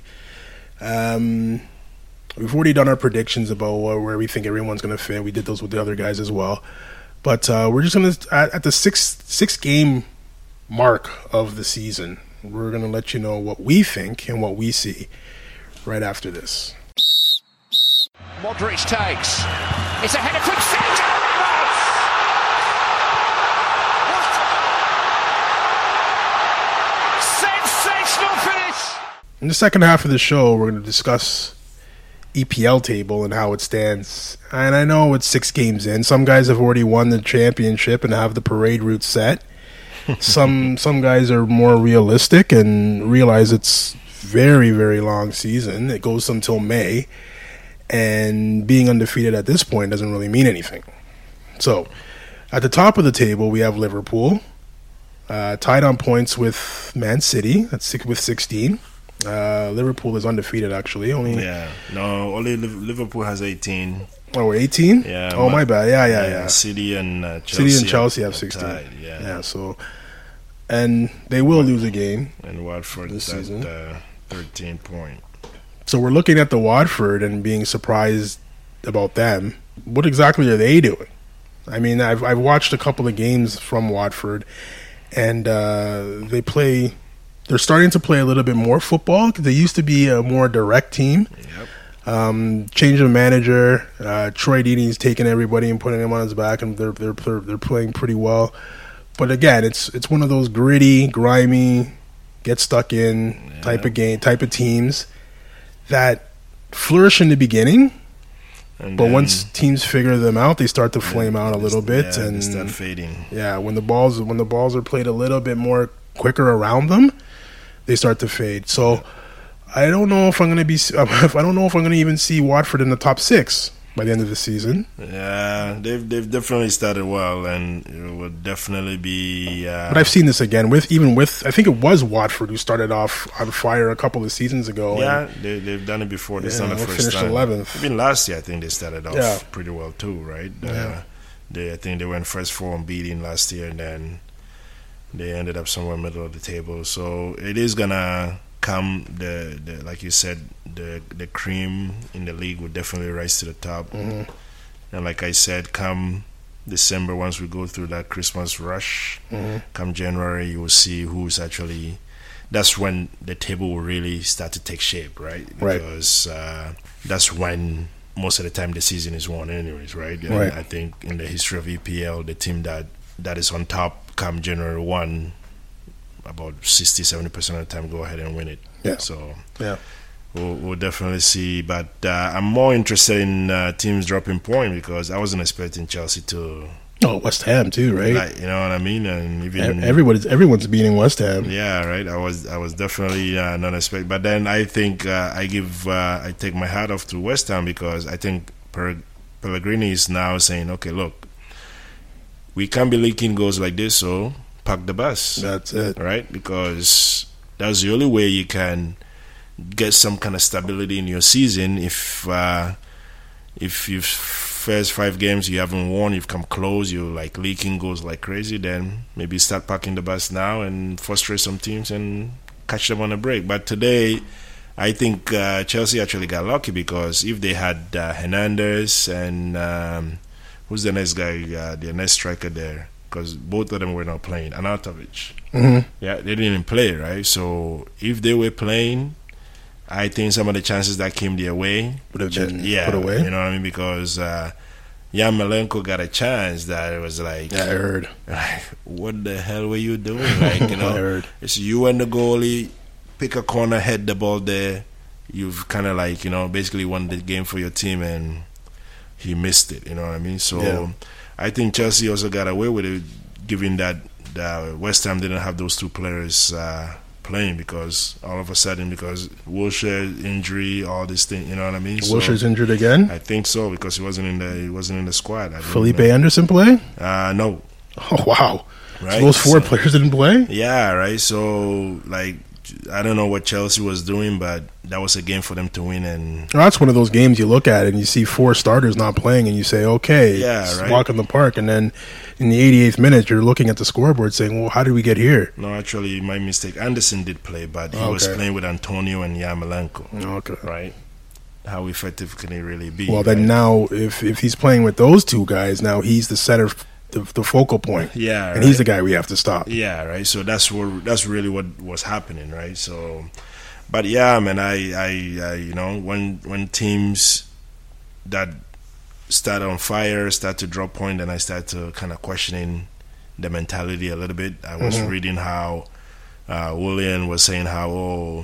We've already done our predictions about where we think everyone's gonna fit. We did those with the other guys as well, but we're just gonna at the six game mark of the season, we're going to let you know what we think and what we see right after this.
Modric takes. It's a header from Sergio Ramos! Sensational finish!
In the second half of the show, we're going to discuss EPL table and how it stands. And I know it's 6 games in. Some guys have already won the championship and have the parade route set. Some guys are more realistic and realize it's very, very long season. It goes until May, and being undefeated at this point doesn't really mean anything. So, at the top of the table, we have Liverpool, tied on points with Man City. That's with 16. Liverpool is undefeated, actually. Only
Liverpool has 18.
Oh, 18?
Yeah.
Oh, my bad. Yeah.
City and
Chelsea have 16.
Tied, yeah.
So, and they will lose a game.
And Watford
this season.
13 point.
So we're looking at the Watford and being surprised about them. What exactly are they doing? I mean, I've watched a couple of games from Watford, and they're starting to play a little bit more football. They used to be a more direct team.
Yep.
Change of manager. Troy Deeney's taking everybody and putting them on his back, and they're playing pretty well. But again, it's one of those gritty, grimy, get stuck in type of teams that flourish in the beginning, but once teams figure them out, they start to flame out a little bit and
they start fading.
Yeah, when the balls are played a little bit more quicker around them, they start to fade. So I don't know if I'm going to even see Watford in the top 6 by the end of the season.
Yeah, they've definitely started well, and it will definitely be.
But I've seen this again with I think it was Watford who started off on fire a couple of seasons ago.
Yeah, they've done it before. It's not the first
finished
time.
11th.
Even last year, I think they started off pretty well too, right? I think they went first 4 unbeaten last year, and then they ended up somewhere middle of the table. So it is gonna come. The like you said, the cream in the league will definitely rise to the top.
Mm-hmm.
And like I said, come December, once we go through that Christmas rush, come January, you will see who's actually. That's when the table will really start to take shape, right? Because that's when most of the time the season is won, anyways, right? And I think in the history of EPL, the team that is on top come January 1, about 60-70% of the time go ahead and win it.
Yeah.
So
yeah.
We'll definitely see, but I'm more interested in teams dropping point, because I wasn't expecting Chelsea to.
Oh, West Ham too, right?
Like, you know what I mean? And even
everyone's beating West Ham.
Yeah, right. I was definitely not expecting, but then I think I take my hat off to West Ham, because I think Pellegrini is now saying, okay, look, we can't be leaking goals like this, so park the bus.
That's it,
right? Because that's the only way you can get some kind of stability in your season. If you first 5 games you haven't won, you've come close, you're like leaking goals like crazy, then maybe start parking the bus now and frustrate some teams and catch them on a break. But today I think Chelsea actually got lucky because if they had Hernandez and who's the next guy, the next striker there, because both of them were not playing, Arnautovic.
Mm-hmm.
Yeah, they didn't play, right? So if they were playing, I think some of the chances that came their way
would have been put away.
You know what I mean? Because Yarmolenko got a chance that it was like,
yeah, I heard.
Like, what the hell were you doing? Like, you know,
I heard.
It's you and the goalie, pick a corner, head the ball there. You've kind of like, you know, basically won the game for your team, and he missed it. You know what I mean? So
Yeah.
I think Chelsea also got away with it, given that West Ham didn't have those two players playing, because all of a sudden, because Wilshere injury, all this thing, you know what I mean?
Wilshere's injured again?
I think so, because he wasn't in the squad.
Felipe Anderson play?
No.
Oh, wow.
Right?
So those four players didn't play?
Yeah, right. So, like, I don't know what Chelsea was doing, but that was a game for them to win. And
Well, that's one of those games you look at and you see four starters not playing, and you say, okay,
Yeah,
it's
right.
walk in the park. And then in the 88th minute, you're looking at the scoreboard saying, well, how did we get here?
no, actually, my mistake. Anderson did play, but he was
Okay.
playing with Antonio and Yarmolenko.
Okay.
Right? How effective can he really be?
Well, then
right?
now, if he's playing with those two guys, now he's the center, the focal point.
Yeah,
And he's
right.
the guy we have to stop.
Yeah, right. So that's really what was happening, right? So, but yeah, man, I you know, when teams that start on fire start to drop point, and I start to kind of questioning the mentality a little bit. I was reading how Willian was saying how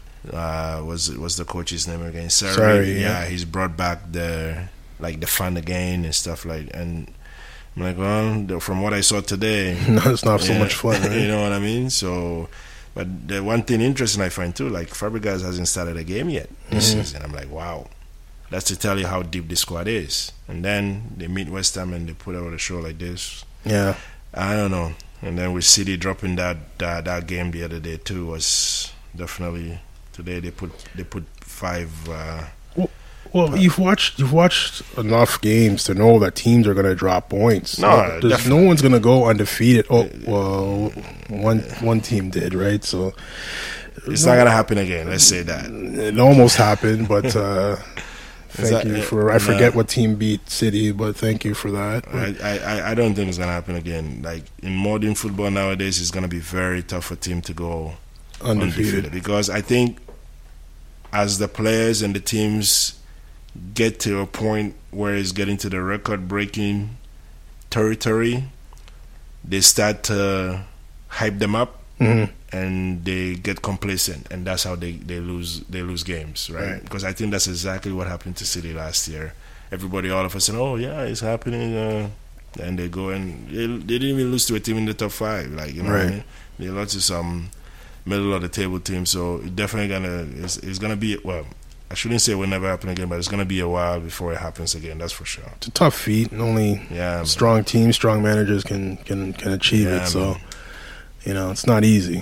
was the coach's name again?
Sarri, yeah.
He's brought back the fun again and stuff like. And I'm like, well, from what I saw today,
No, it's not so
yeah,
much fun, right?
You know what I mean? So, but the one thing interesting I find too, like Fabregas hasn't started a game yet this season. I'm like, wow, that's to tell you how deep the squad is. And then they meet West Ham and they put out a show like this.
Yeah.
I don't know. And then with City dropping that game the other day too was definitely today they put 5.
Well, you've watched enough games to know that teams are going to drop points.
No,
no one's going to go undefeated. Oh, well, one team did, right? So
It's not gonna happen again. Let's say that.
it almost happened, but thank you for. I forget what team beat City, but thank you for that.
I don't think it's gonna happen again. Like in modern football nowadays, it's gonna be very tough for a team to go
Undefeated.
because I think as the players and the teams get to a point where it's getting to the record-breaking territory, they start to hype them up.
Mhm.
And they get complacent, and that's how they lose games, right? Because I think that's exactly what happened to City last year. Everybody all of a sudden, oh yeah, it's happening, and they go and they didn't even lose to a team in the top 5, like you know what I
Right.
mean? They lost to some middle of the table team, so it definitely it's gonna be, well, I shouldn't say it will never happen again, but it's gonna be a while before it happens again. That's for sure.
It's a tough feat, and only
Yeah,
strong teams, strong managers can achieve
Yeah,
it. So
man.
it's not easy.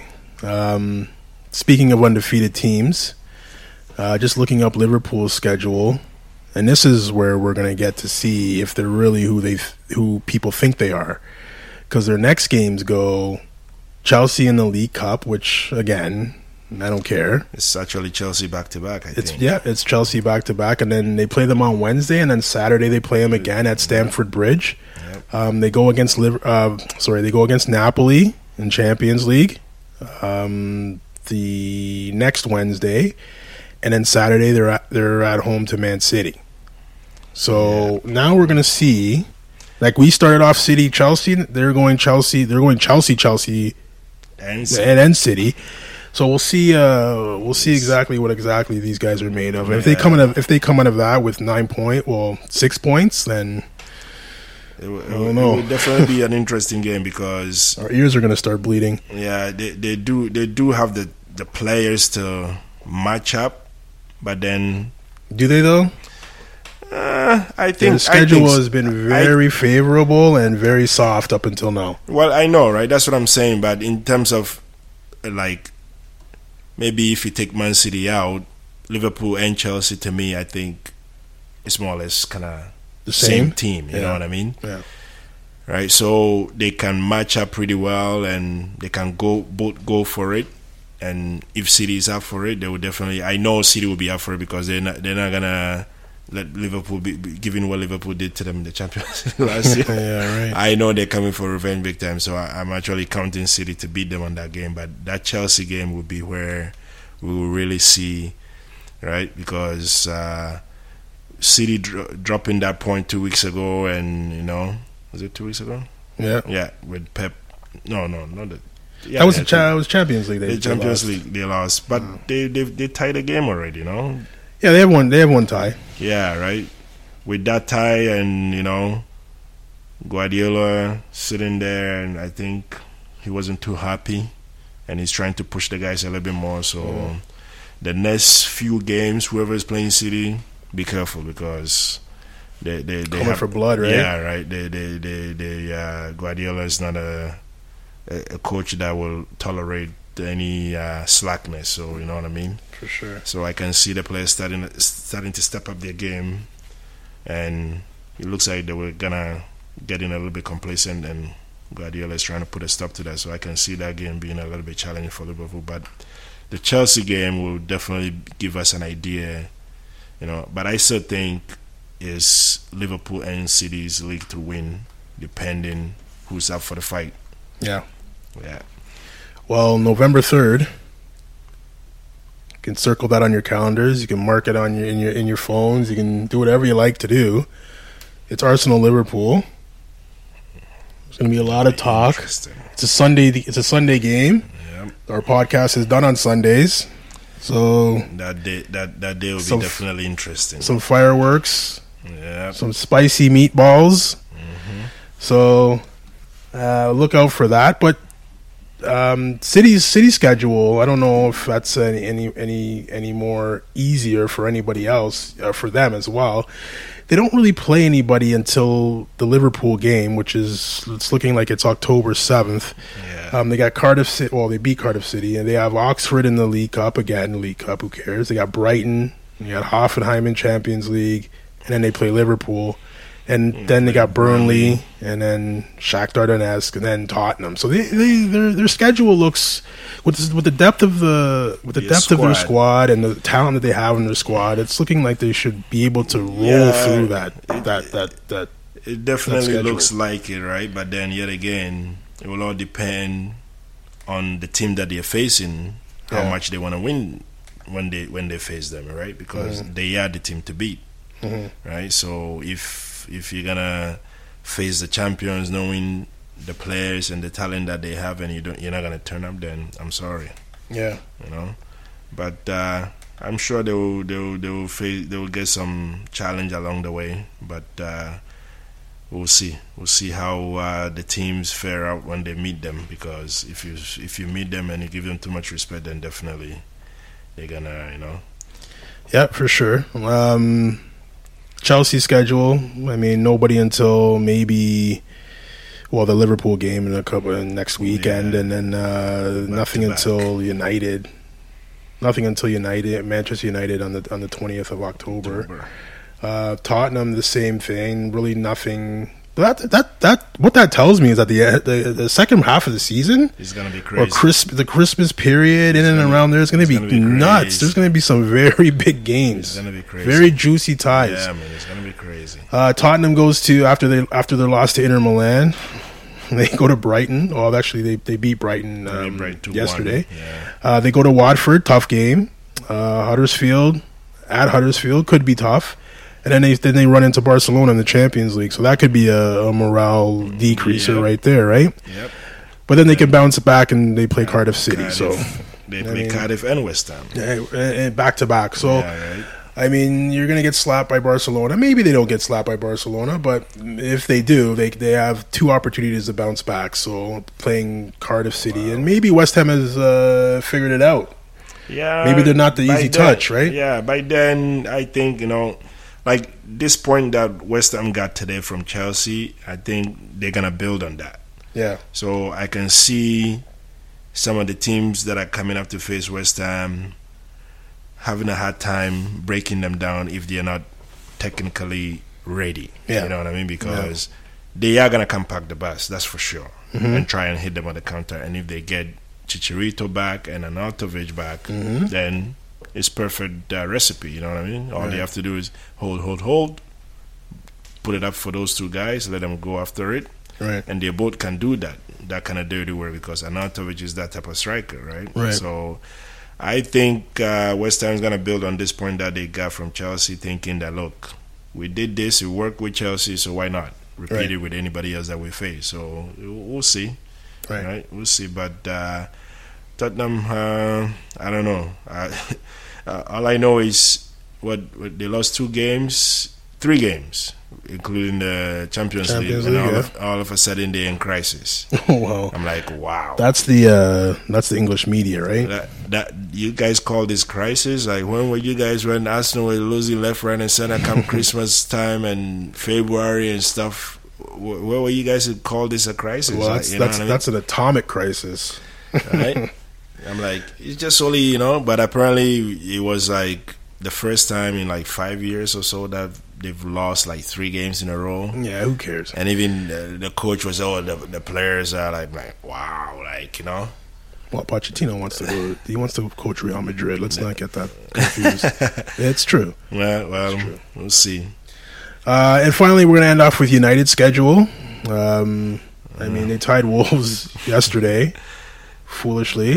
Speaking of undefeated teams, just looking up Liverpool's schedule, and this is where we're going to get to see if they're really who people think they are, because their next games go Chelsea in the League Cup, which again I don't care.
It's actually Chelsea back to back. I think.
It's Chelsea back to back, and then they play them on Wednesday, and then Saturday they play them again at Stamford Bridge.
Yep.
They go against they go against Napoli in Champions League the next Wednesday, and then Saturday they're at home to Man City. So now we're gonna see, like we started off City Chelsea, they're going Chelsea
And
and then City. So we'll see exactly what these guys are made of. And if they come out of that with 6 points, then
It will
know.
definitely be an interesting game because
our ears are going to start bleeding.
yeah, they do have the players to match up, but then
Do they though?
I think
The schedule has been very favorable and very soft up until now.
well, I know, right? That's what I'm saying. But in terms of like maybe if you take Man City out, Liverpool and Chelsea, to me, I think it's more or less kind of
The
same
same?
team. You
Yeah.
know what I mean?
Yeah.
Right, so they can match up pretty well, and they can both go for it. And if City is up for it, they will definitely. I know City will be up for it because they're not gonna let Liverpool be given what Liverpool did to them in the Champions League last year.
Yeah, right.
I know they're coming for revenge big time, so I'm actually counting City to beat them on that game. But that Chelsea game will be where we will really see, right? Because City dropping that point 2 weeks ago, and was it 2 weeks ago? Yeah, with Pep. No, not that. Yeah,
That was Champions League.
The Champions League they lost, but they tied the game already.
Yeah, they have one tie.
Yeah, right. With that tie, and Guardiola sitting there, and I think he wasn't too happy, and he's trying to push the guys a little bit more. So the next few games, whoever is playing City, be careful because they
Coming
have
for blood, right?
Yeah, right. Guardiola is not a coach that will tolerate any slackness. So you know what I mean.
For sure.
So I can see the players starting to step up their game, and it looks like they were gonna get in a little bit complacent, and Guardiola is trying to put a stop to that. So I can see that game being a little bit challenging for Liverpool. But the Chelsea game will definitely give us an idea, But I still think it's Liverpool and City's league to win, depending who's up for the fight.
Yeah.
Yeah.
Well, November 3rd. You can circle that on your calendars. You can mark it on in your phones. You can do whatever you like to do. It's Arsenal Liverpool. There's going to be a lot of talk.
Interesting.
It's a Sunday game.
Yep.
Our podcast is done on Sundays, so
That day will be definitely interesting.
some fireworks,
Yeah.
some spicy meatballs. So look out for that. But City's schedule, I don't know if that's any more easier for anybody else, for them as well. They don't really play anybody until the Liverpool game, it's looking like it's October 7th.
Yeah.
They got Cardiff City. Well, they beat Cardiff City, and they have Oxford in the League Cup again. League Cup, who cares? They got Brighton. You got Hoffenheim in Champions League, and then they play Liverpool. And then they got Burnley, and then Shakhtar Donetsk, and then Tottenham. So their schedule looks, with the depth of their squad and the talent that they have in their squad, it's looking like they should be able to roll through that.
It definitely looks like it, right? But then yet again, it will all depend on the team that they're facing, how much they want to win when they face them, right? Because they are the team to beat, right? So if you're gonna face the champions, knowing the players and the talent that they have, and you're not gonna turn up, then I'm sorry.
Yeah,
But I'm sure they will get some challenge along the way. But we'll see. We'll see how the teams fare out when they meet them. Because if you meet them and you give them too much respect, then definitely they're gonna
Yeah, for sure. Chelsea schedule, nobody until maybe, the Liverpool game in a couple next weekend, and then nothing until United. Nothing until Manchester United on the 20th of October. Tottenham, the same thing. Really nothing. That what that tells me is that the second half of the season
is going to be crazy.
Or the Christmas period in and around there is going to be nuts.
Crazy.
There's going to be some very big games.
It's going to be crazy.
Very juicy ties.
Yeah, man, it's going to be crazy.
Tottenham goes to after their loss to Inter Milan. They go to Brighton. Well, actually, they beat Brighton yesterday.
Yeah.
They go to Watford, tough game. Huddersfield could be tough. And then they run into Barcelona in the Champions League, so that could be a morale decreaser right there, right?
Yep.
But then they can bounce back and they play Cardiff City.
They play Cardiff and West Ham.
Yeah, back to back. So, you're going to get slapped by Barcelona. Maybe they don't get slapped by Barcelona, but if they do, they have two opportunities to bounce back. So playing Cardiff City, and maybe West Ham has figured it out.
Yeah,
maybe they're not the easy touch, right?
Yeah, by then I think like this point that West Ham got today from Chelsea, I think they're gonna build on that.
Yeah.
So I can see some of the teams that are coming up to face West Ham having a hard time breaking them down if they're not technically ready.
Yeah.
You know what I mean? Because they are gonna compact the bus, that's for sure, and try and hit them on the counter. And if they get Chicharito back and Arnautovic back, then it's perfect recipe. You know what I mean? All you have to do is hold, put it up for those two guys, let them go after it,
Right.
and they both can do that kind of dirty work because Arnautovic is that type of striker, right?
Right.
So I think West Ham is going to build on this point that they got from Chelsea, thinking that, look, we did this, we worked with Chelsea, so why not repeat
Right.
it with anybody else that we face? So we'll see. Right. We'll see. But Tottenham, I don't know. All I know is what they lost 3 games, including the Champions League, and all of a sudden they're in crisis.
Wow.
I'm like, wow.
That's the English media, right?
That you guys call this crisis? Like, when were you guys when Arsenal were losing left, right, and center come Christmas time and February and stuff? Where were you guys to call this a crisis?
Well,
like,
that's an atomic crisis,
right? I'm like, it's just only, but apparently it was like the first time in like 5 years or so that they've lost like 3 games in a row.
Yeah, who cares?
And even the coach was, the players are like wow, like,
Well, Pochettino wants to go. He wants to coach Real Madrid. Let's not get that confused. It's true.
Well, we'll see.
And finally, we're going to end off with United's schedule. I mean, they tied Wolves yesterday, foolishly.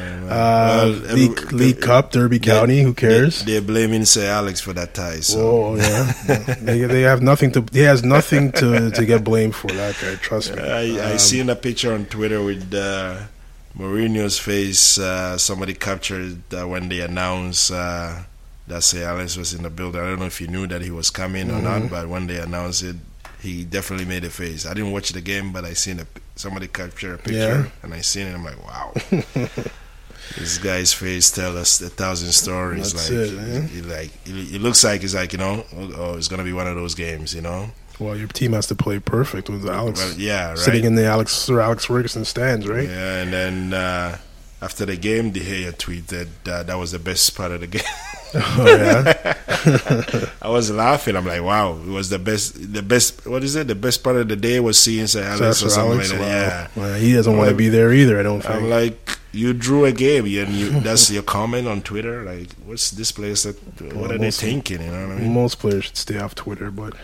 League Cup, Derby County. Who cares?
They're blaming Sir Alex for that tie. So.
Oh yeah, they have nothing to. He has nothing to get blamed for. That guy, trust me.
I seen a picture on Twitter with Mourinho's face. Somebody captured when they announced that Sir Alex was in the building. I don't know if he knew that he was coming or not, but when they announced it, he definitely made a face. I didn't watch the game, but I seen somebody capture a picture, and I seen it. I'm like, wow. This guy's face tells us 1,000 stories.
That's
like, it looks like it's like, it's gonna be one of those games,
Well, your team has to play perfect with Alex.
Well, yeah, right.
Sitting in the Sir Alex Ferguson stands, right?
Yeah, and then after the game, De Gea tweeted that was the best part of the game.
Oh yeah.
I was laughing. I'm like, wow, it was the best. What is it? The best part of the day was seeing Sir Alex or something like that.
Wow.
Yeah,
well, he doesn't want to be there either. I don't think.
I'm like, you drew a game, and that's your comment on Twitter. Like, what's this place? What are they thinking? You know what I mean?
Most players should stay off Twitter, but.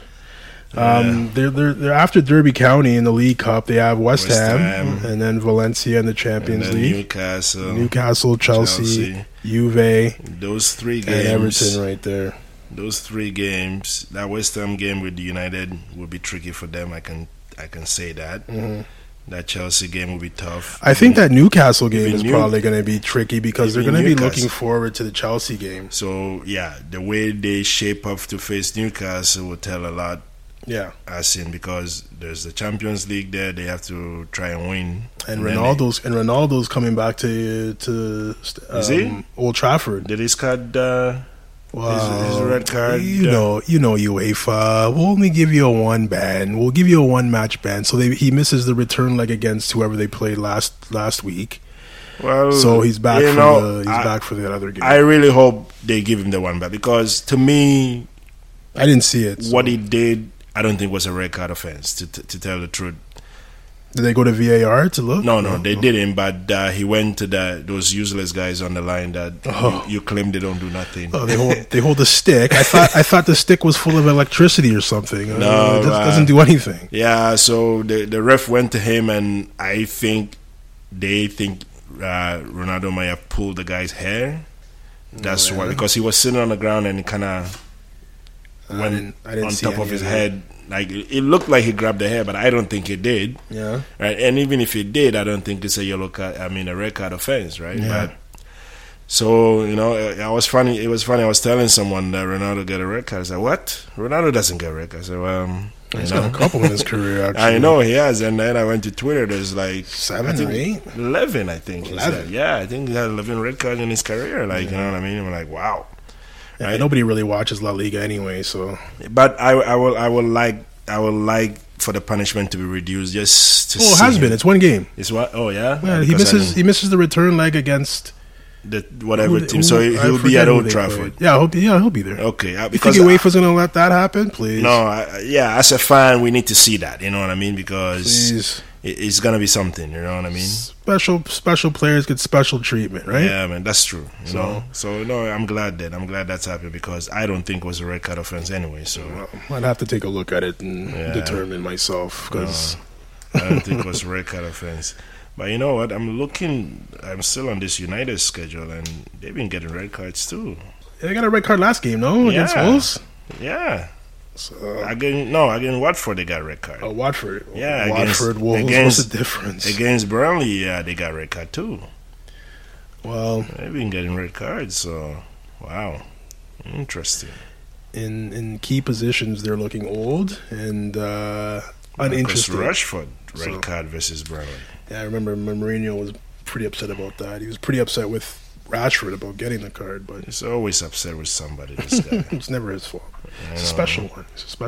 They're after Derby County in the League Cup. They have West Ham and then Valencia in the Champions League. Newcastle, Chelsea, Juve.
Those 3 games.
And Everton right there.
Those 3 games. That West Ham game with United will be tricky for them. I can say that. Mm-hmm. That Chelsea game will be tough.
I think that Newcastle game is probably going to be tricky because they're going to be looking forward to the Chelsea game.
So, yeah, the way they shape up to face Newcastle will tell a lot.
Yeah,
as in because there's the Champions League there, they have to try and win.
And Ronaldo's coming back to Old Trafford.
Did his card? His red card.
You know UEFA. We'll only give you a 1 ban. We'll give you a 1 match ban. So he misses the return leg against whoever they played last week.
Well,
so he's back back for the other game.
I really hope they give him the 1 ban because to me,
I didn't see it.
What he did, I don't think was a red card offense, to tell the truth.
Did they go to VAR to look?
No, they didn't, but he went to those useless guys on the line that you claim they don't do nothing.
Oh, they hold the stick. I thought the stick was full of electricity or something.
No,
it doesn't do anything.
Yeah, so the ref went to him, and I think they think Ronaldo might have pulled the guy's hair. That's why, because he was sitting on the ground and he kind of went on top of his head. Like, it looked like he grabbed the hair, but I don't think he did.
Yeah.
Right. And even if he did, I don't think it's a yellow card. I mean, a red card offense, right?
Yeah.
But so it was funny. I was telling someone that Ronaldo got a red card. I said, "What? Ronaldo doesn't get a red card." I said, "Well,
he's got a couple in his career. Actually,
I know he has." And then I went to Twitter. There's like
7 or 8,
11, I think.
11.
Yeah, I think he had 11 red cards in his career. Like, you know what I mean? I'm like, wow.
Yeah, right? Nobody really watches La Liga anyway, so.
But I would like for the punishment to be reduced just to see.
Oh, it has been. It's 1 game.
It's what? Oh, yeah?
Yeah, he misses the return leg against
the whatever team. So he'll be at Old Trafford.
Yeah, he'll be there.
Okay.
You think UEFA's going to let that happen? Please.
No, as a fan, we need to see that. You know what I mean? Because it's gonna be something. You know what I mean?
Special players get special treatment, right?
Yeah, man, that's true. You know, so no, I'm glad that's happening because I don't think it was a red card offense anyway. So
I'd have to take a look at it and determine myself because
I don't think it was a red card offense. But you know what? I'm still on this United schedule, and they've been getting red cards too.
Yeah, they got a red card last game, no? Against Wolves?
Yeah. So, against Watford, they got a red card.
Oh, Watford.
Yeah,
Watford, Wolves. What's the difference?
Against Burnley, they got a red card too.
Well,
they've been getting red cards, so wow. Interesting.
In key positions, they're looking old and uninteresting.
Rashford, red card versus Burnley.
Yeah, I remember Mourinho was pretty upset about that. He was pretty upset with Rashford about getting the card, but
he's always upset with somebody. This guy.
It's never his fault. It's a special one.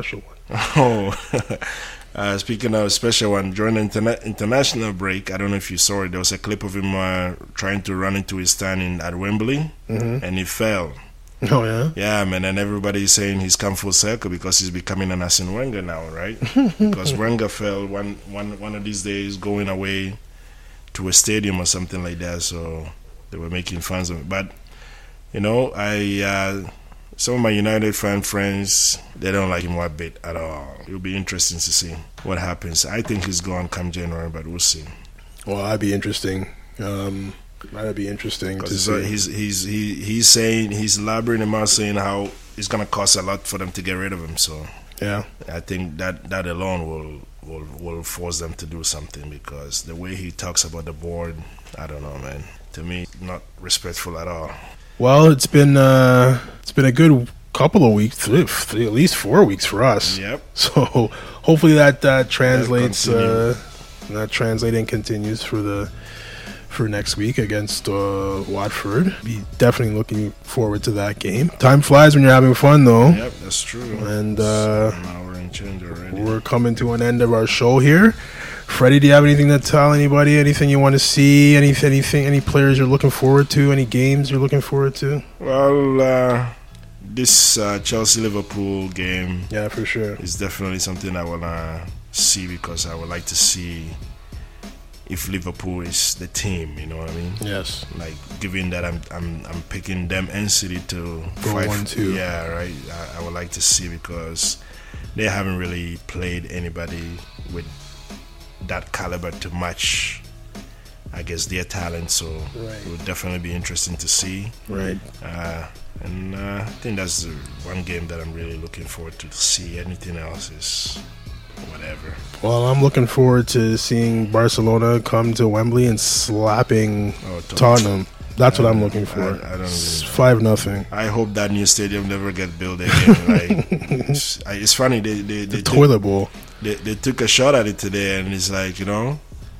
Oh, speaking of special one, during the international break, I don't know if you saw it. There was a clip of him trying to run into his stand at Wembley, and he fell.
Oh yeah.
Yeah, man, and everybody's saying he's come full circle because he's becoming an Arsene Wenger now, right? Because Wenger fell one of these days going away to a stadium or something like that, so they were making fun of it. But you know, some of my United fan friends, they don't like him one bit at all. It'll be interesting to see what happens. I think he's gone come January, but we'll see.
Well, that'd be interesting. That'd be interesting to see.
He's saying, he's elaborating about saying how it's gonna cost a lot for them to get rid of him. So
yeah,
I think that alone will force them to do something because the way he talks about the board, I don't know, man. To me, not respectful at all.
Well, it's been a good couple of weeks, at least 4 weeks for us.
Yep.
So hopefully that translates. That translating continues for next week against Watford. Be definitely looking forward to that game. Time flies when you're having fun, though.
Yep, that's true.
And
an hour and change already.
We're coming to an end of our show here. Freddie, do you have anything to tell anybody? Anything you want to see? Any players you're looking forward to? Any games you're looking forward to?
Well, this Chelsea-Liverpool game,
yeah, for sure,
is definitely something I want to see because I would like to see if Liverpool is the team. You know what I mean?
Yes.
Like, given that I'm picking them and City to
go 1-2.
Yeah, right. I would like to see because they haven't really played anybody with that caliber to match, I guess, their talent. So it would definitely be interesting to see.
Right.
And I think that's one game that I'm really looking forward to see. Anything else is whatever.
Well, I'm looking forward to seeing Barcelona come to Wembley and slapping Tottenham. That's what I'm looking for.
I don't really
5-0.
I hope that new stadium never get built again. Like, it's funny. The
toilet bowl.
They took a shot at it today, and it's like, you know,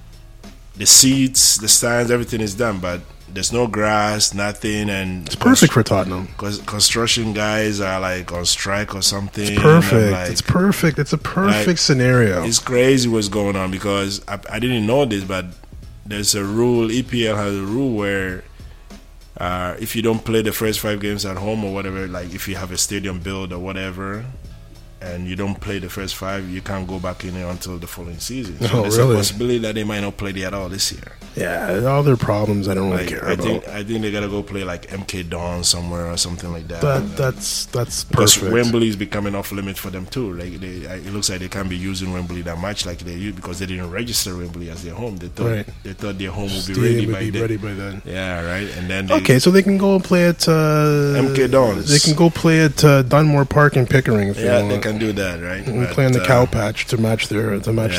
the seats, the stands, everything is done, but there's no grass, nothing, and
it's perfect for Tottenham.
Because construction guys are like on strike or something.
It's perfect.
Like,
it's perfect. It's a perfect scenario.
It's crazy what's going on because I didn't know this, but there's a rule. EPL has a rule where if you don't play the first 5 games at home or whatever, like if you have a stadium build or whatever, and you don't play the first 5, you can't go back in there until the following season. So there's a possibility that they might not play there at all this year.
Yeah, all their problems I don't really care about.
I think they gotta go play like MK Dons somewhere or something like that.
That's perfect.
Because Wembley is becoming off limit for them too. Like it looks like they can't be using Wembley that much like they used because they didn't register Wembley as their home. They thought their home would be ready by then. Yeah, right. And then
so they can go and play at
MK Dons.
They can go play at Dunmore Park in Pickering if they want.
They can do that, right?
And play on the cow patch to match their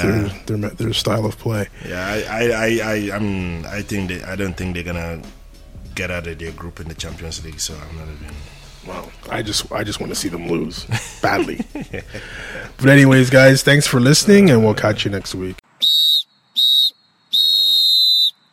style of play.
Yeah, I don't think they're gonna get out of their group in the Champions League. So I'm not even.
Well, I just want to see them lose badly. But anyways, guys, thanks for listening, and we'll catch you next week.